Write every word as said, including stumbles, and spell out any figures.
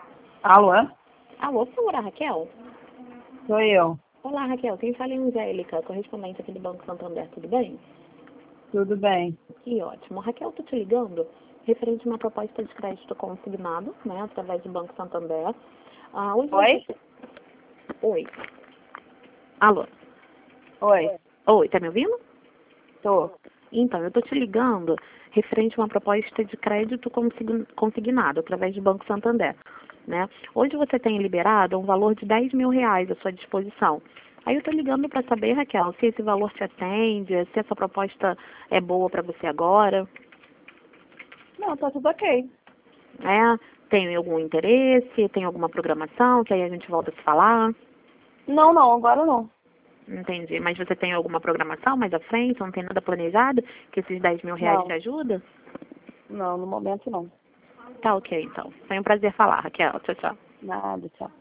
Alô? Alô, por favor, a Raquel? Sou eu. Olá, Raquel. Quem fala é Angélica, correspondente aqui do Banco Santander, tudo bem? Tudo bem. Que ótimo. Raquel, tô te ligando referente a uma proposta de crédito consignado, né, através do Banco Santander. Ah, hoje Oi? você... Oi. Alô? Oi. Oi, tá me ouvindo? Tô. Então, eu tô te ligando referente a uma proposta de crédito consign- consignado através do Banco Santander, né? Hoje você tem liberado um valor de dez mil reais à sua disposição. Aí eu tô ligando para saber, Raquel, se esse valor te atende, se essa proposta é boa para você agora, Não, tá tudo ok. né? Tem algum interesse, tem alguma programação, que aí a gente volta a se falar? Não, não, agora não. Entendi. Mas você tem alguma programação mais à frente? Não tem nada planejado? Que esses dez mil reais te Não. ajudam? Não, no momento não. Tá ok, então. Foi um prazer falar, Raquel. Tchau, tchau. Nada, tchau.